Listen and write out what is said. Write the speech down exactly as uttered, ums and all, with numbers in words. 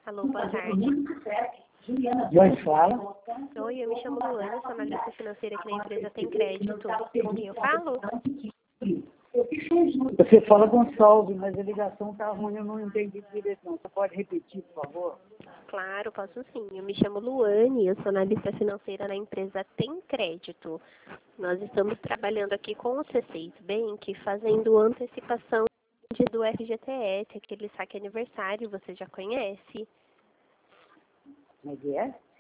Alô, boa tarde. Joyce fala. Oi, eu me chamo Luana, sou analista financeira aqui na empresa Tem Crédito. Com quem eu falo? Você fala Gonçalves, mas a ligação está ruim, eu não entendi direito não. Você pode repetir, por favor? Claro, posso sim. Eu me chamo Luane, eu sou analista financeira na empresa Tem Crédito. Nós estamos trabalhando aqui com o C seis Bank, fazendo antecipação do F G T S, aquele saque aniversário, você já conhece? Como é que é?